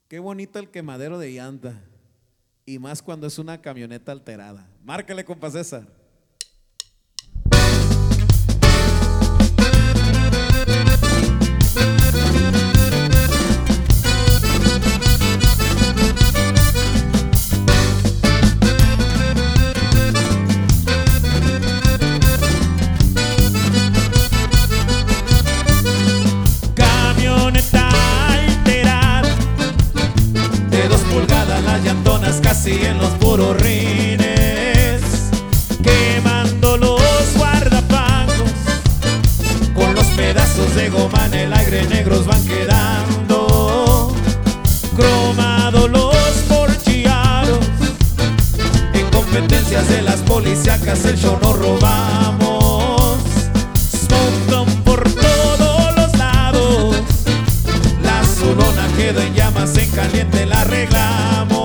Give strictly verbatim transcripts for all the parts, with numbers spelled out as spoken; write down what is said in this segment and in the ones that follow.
Qué bonito el quemadero de llanta. Y más cuando es una camioneta alterada. Márcale, compa César. Las llantonas casi en los puros rines, quemando los guardapancos, con los pedazos de goma en el aire negros van quedando, cromados los porchiaros, en competencias de las policíacas el show nos robamos, smoke por todos los lados, la solona quedó en llamas, en caliente la arreglamos.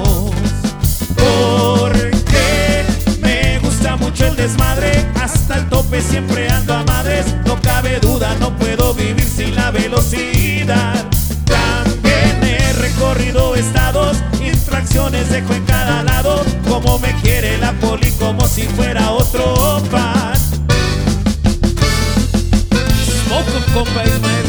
Desmadre, hasta el tope siempre ando a madres. No cabe duda, no puedo vivir sin la velocidad. También he recorrido estados, infracciones dejo en cada lado. Como me quiere la poli, como si fuera otro pan. Smoke, compa Ismael.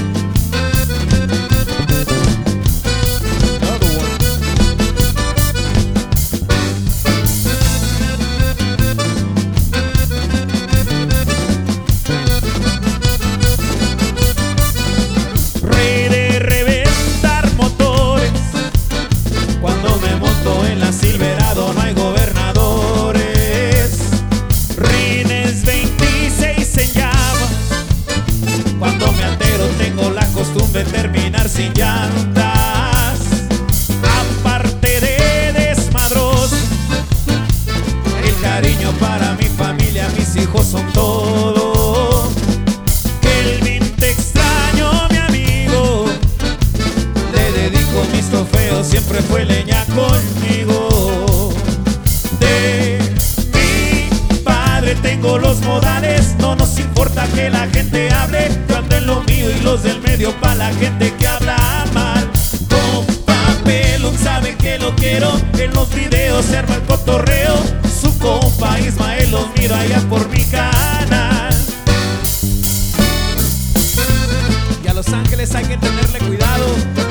Silverado no hay gobernadores, rines veintiséis en llamas. Cuando me altero tengo la costumbre de terminar sin llantas. Aparte de desmadroso, el cariño para mi familia, mis hijos son todo. Kelvin, te extraño mi amigo, le dedico mis trofeos, siempre fue leña conmigo. Tengo los modales, no nos importa que la gente hable. Yo ando en lo mío y los del medio pa' la gente que habla mal. Compa Pelón sabe que lo quiero, en los videos se arma el cotorreo. Su compa Ismael los miro allá por mi canal. Y a Los Ángeles hay que tenerle cuidado.